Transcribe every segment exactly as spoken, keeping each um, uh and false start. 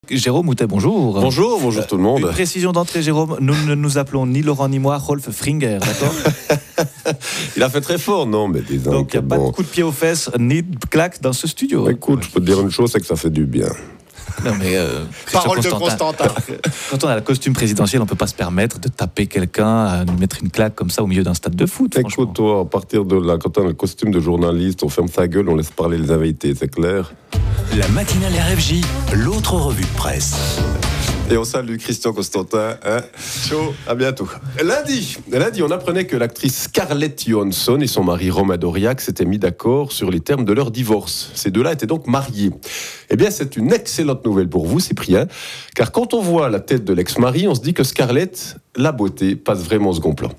Jérôme Moutet, bonjour. Bonjour, bonjour tout le monde. Une précision d'entrée, Jérôme, nous ne nous appelons ni Laurent ni moi Rolf Fringer, d'accord? Il a fait très fort, non, mais disons. Donc il n'y a bon. pas de coup de pied aux fesses ni de claque dans ce studio. Écoute, je peux te dire une chose, c'est que ça fait du bien. Non mais euh, Parole de Constantin. Quand on a le costume présidentiel, on ne peut pas se permettre de taper quelqu'un, à nous mettre une claque comme ça au milieu d'un stade de foot. Écoute, toi, à partir de là, quand on a le costume de journaliste, on ferme sa gueule, on laisse parler les invités, c'est clair. La matinale R F J, l'autre revue de presse. Et on salue Christian Constantin. Hein. Ciao, à bientôt. Lundi, lundi, on apprenait que l'actrice Scarlett Johansson et son mari Romain Doriac s'étaient mis d'accord sur les termes de leur divorce. Ces deux-là étaient donc mariés. Eh bien, c'est une excellente nouvelle pour vous, Cyprien, car quand on voit la tête de l'ex-mari, on se dit que Scarlett, la beauté, passe vraiment au second plan.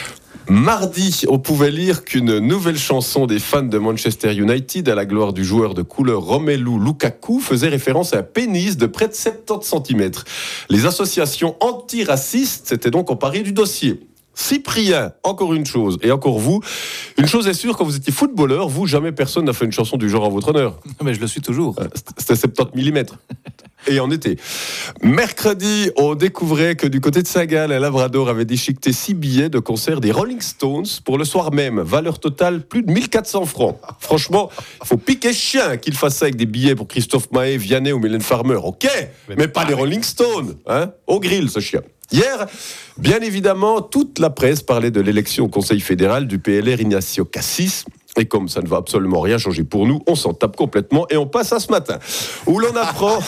Mardi, on pouvait lire qu'une nouvelle chanson des fans de Manchester United à la gloire du joueur de couleur Romelu Lukaku faisait référence à un pénis de près de soixante-dix centimètres. Les associations antiracistes s'étaient donc emparées du dossier. Cyprien, encore une chose, et encore vous, une chose est sûre, quand vous étiez footballeur, vous, jamais personne n'a fait une chanson du genre en votre honneur. Mais je le suis toujours. C'était soixante-dix millimètres. Et en été. Mercredi, on découvrait que du côté de Saint-Gall, un Labrador avait déchiqueté six billets de concert des Rolling Stones pour le soir même. Valeur totale, plus de mille quatre cents francs. Franchement, il faut piquer chien qu'il fasse ça avec des billets pour Christophe Maé, Vianney ou Mylène Farmer. Ok, mais, mais pas les Rolling Stones. Hein, au grill, ce chien. Hier, bien évidemment, toute la presse parlait de l'élection au Conseil fédéral du P L R Ignacio Cassis. Et comme ça ne va absolument rien changer pour nous, on s'en tape complètement et on passe à ce matin, où l'on apprend,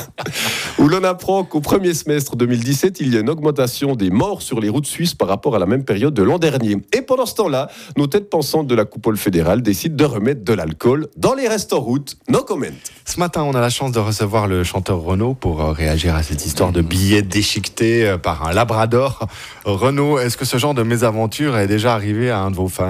où l'on apprend qu'au premier semestre deux mille dix-sept, il y a une augmentation des morts sur les routes suisses par rapport à la même période de l'an dernier. Et pendant ce temps-là, nos têtes pensantes de la coupole fédérale décident de remettre de l'alcool dans les restaurants. No comment. Ce matin, on a la chance de recevoir le chanteur Renaud pour euh, réagir à cette histoire de billets déchiquetés euh, par un Labrador. Renaud, est-ce que ce genre de mésaventure est déjà arrivé à un de vos fans ?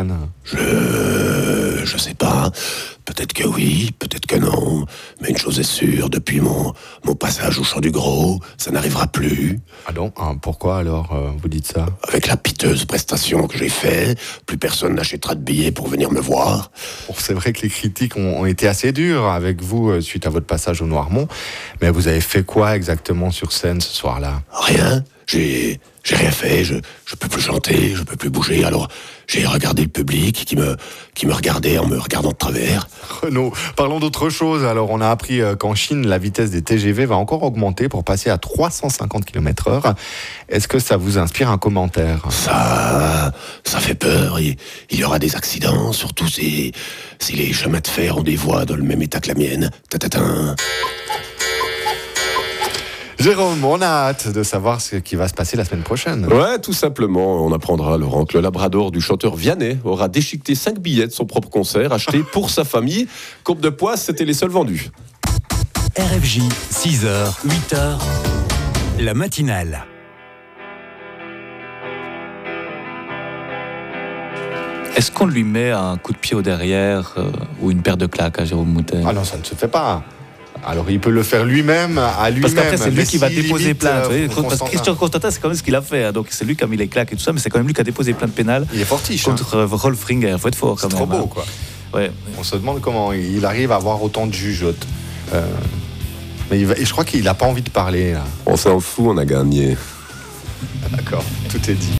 Je... je sais pas. Peut-être que oui, peut-être que non. Mais une chose est sûre, depuis mon, mon passage au Champ du Gros, ça n'arrivera plus. Ah non, hein, pourquoi alors euh, vous dites ça ? Avec la piteuse prestation que j'ai faite, plus personne n'achètera de billets pour venir me voir. Bon, c'est vrai que les critiques ont, ont été assez dures avec vous euh, suite à votre passage au Noirmont. Mais vous avez fait quoi exactement sur scène ce soir-là ? Rien. J'ai, j'ai rien fait, je, je peux plus chanter, je peux plus bouger, alors j'ai regardé le public qui me, qui me regardait en me regardant de travers. Renaud, parlons d'autre chose. Alors, on a appris qu'en Chine, la vitesse des T G V va encore augmenter pour passer à trois cent cinquante kilomètres heure. Est-ce que ça vous inspire un commentaire ? Ça, ça fait peur, il, il y aura des accidents, surtout si, si les chemins de fer ont des voies dans le même état que la mienne. Ta-ta-ta. Jérôme, on a hâte de savoir ce qui va se passer la semaine prochaine. Ouais, tout simplement. On apprendra, Laurent, que le Labrador du chanteur Vianney aura déchiqueté cinq billets de son propre concert achetés pour sa famille. Courbe de poisse, c'était les seuls vendus. R F J, six heures, huit heures, la matinale. Est-ce qu'on lui met un coup de pied au derrière euh, ou une paire de claques à Jérôme Moutet ? Ah non, ça ne se fait pas. Alors, il peut le faire lui-même, à lui-même. Parce qu'après, c'est lui mais qui va si déposer limite, plainte. euh, Parce que Constantin. Christian Constantin, c'est quand même ce qu'il a fait. Hein. Donc, c'est lui qui a mis les claques et tout ça, mais c'est quand même lui qui a déposé plainte pénale Il est fortiche. contre Hein. euh, Rolf Fringer. Il faut être fort quand C'est même. trop beau, hein. quoi. Ouais. On se demande comment il arrive à avoir autant de jugeotes. Euh, mais il va, et je crois qu'il n'a pas envie de parler, là. On s'en fout, on a gagné. D'accord, tout est dit.